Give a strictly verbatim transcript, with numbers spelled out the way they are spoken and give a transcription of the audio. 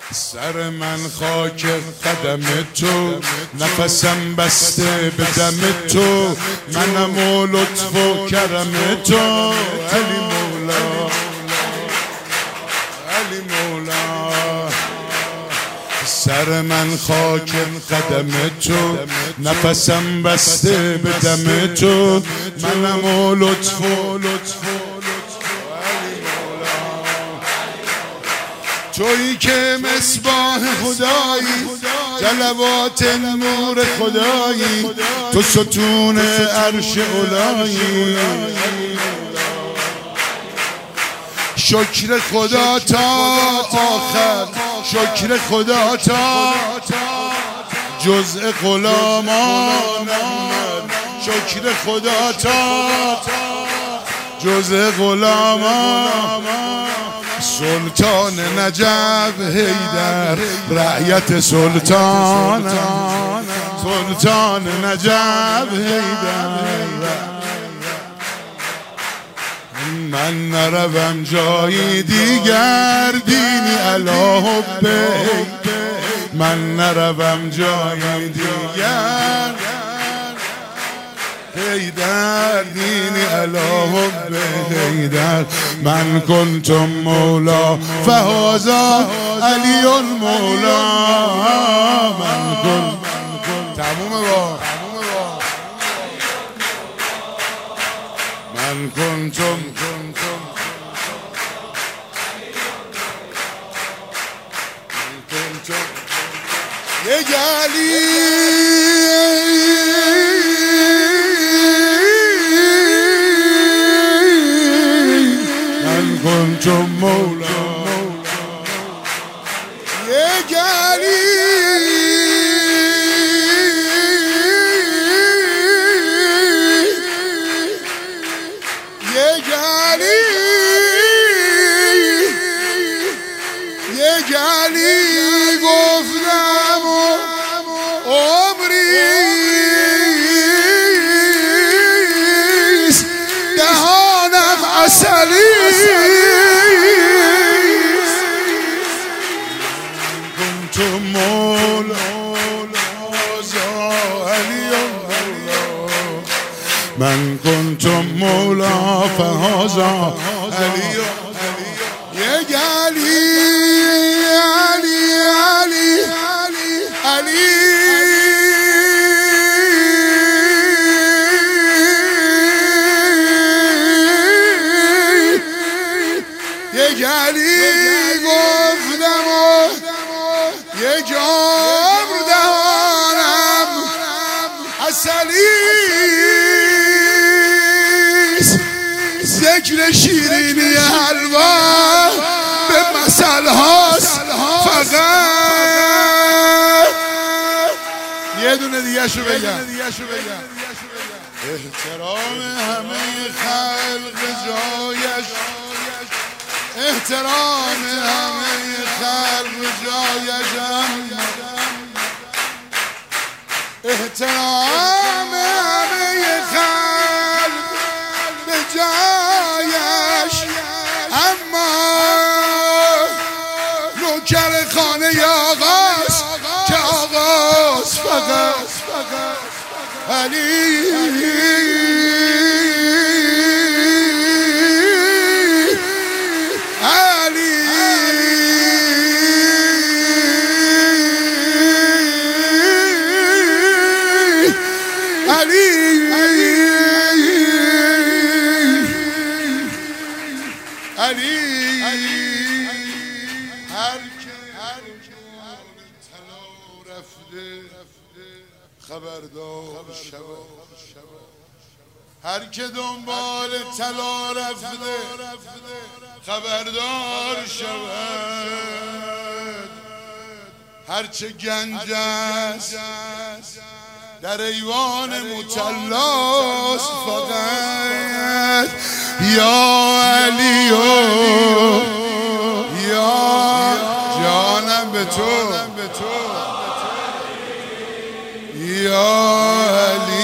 سر من خاک قدم تو، نفسم بسته به دم تو، منم و لطف و کرم تو. علی مولا، علی مولا. سر من خاک قدم تو، نفسم بسته به دم تو، منم و لطف و لطف تویی که مصباح خدایی، جلوات نور خدایی، تو ستون عرش اولایی. شکر خدا تا آخر، شکر خدا تا جزء غلامانم، شکر خدا تا جزء غلامانم. سلطان نجف حیدر رعیت سلطان، سلطان نجف حیدر. من نروم جایی دیگر، دینی علی حبه، من نروم جایی دیگر، حیدر دینی علی حبه حیدر. من کنتم مولا فهذا علی المولا. من کن تمومه با من کنتم یک علی. من کنتم مولا یک علی. یک علی، یک علی گفتم و عمریست، دهانم عسلیست. کنتم مولا علی مولا، من کنتم مولا فهذا علی. یک علی، علی علی علی. یک علی گفتم و یک عمر دهانم عسلیست. ذکر شیرینی حلوا به مثل هاست فقط. یه دونه دیگه شو بگم. احترام همه خلق جایش، احترام همه خلق جایشم، احترام همه خلق به جایش. اما نوکر خانه آقاست که آقاست فقط علی. خبردار شود، هر که دنبال طلا رفته خبردار شود. هرچه گنج است در ایوان مطلاست فقط. یا علی یا جانم به تو، یا علی.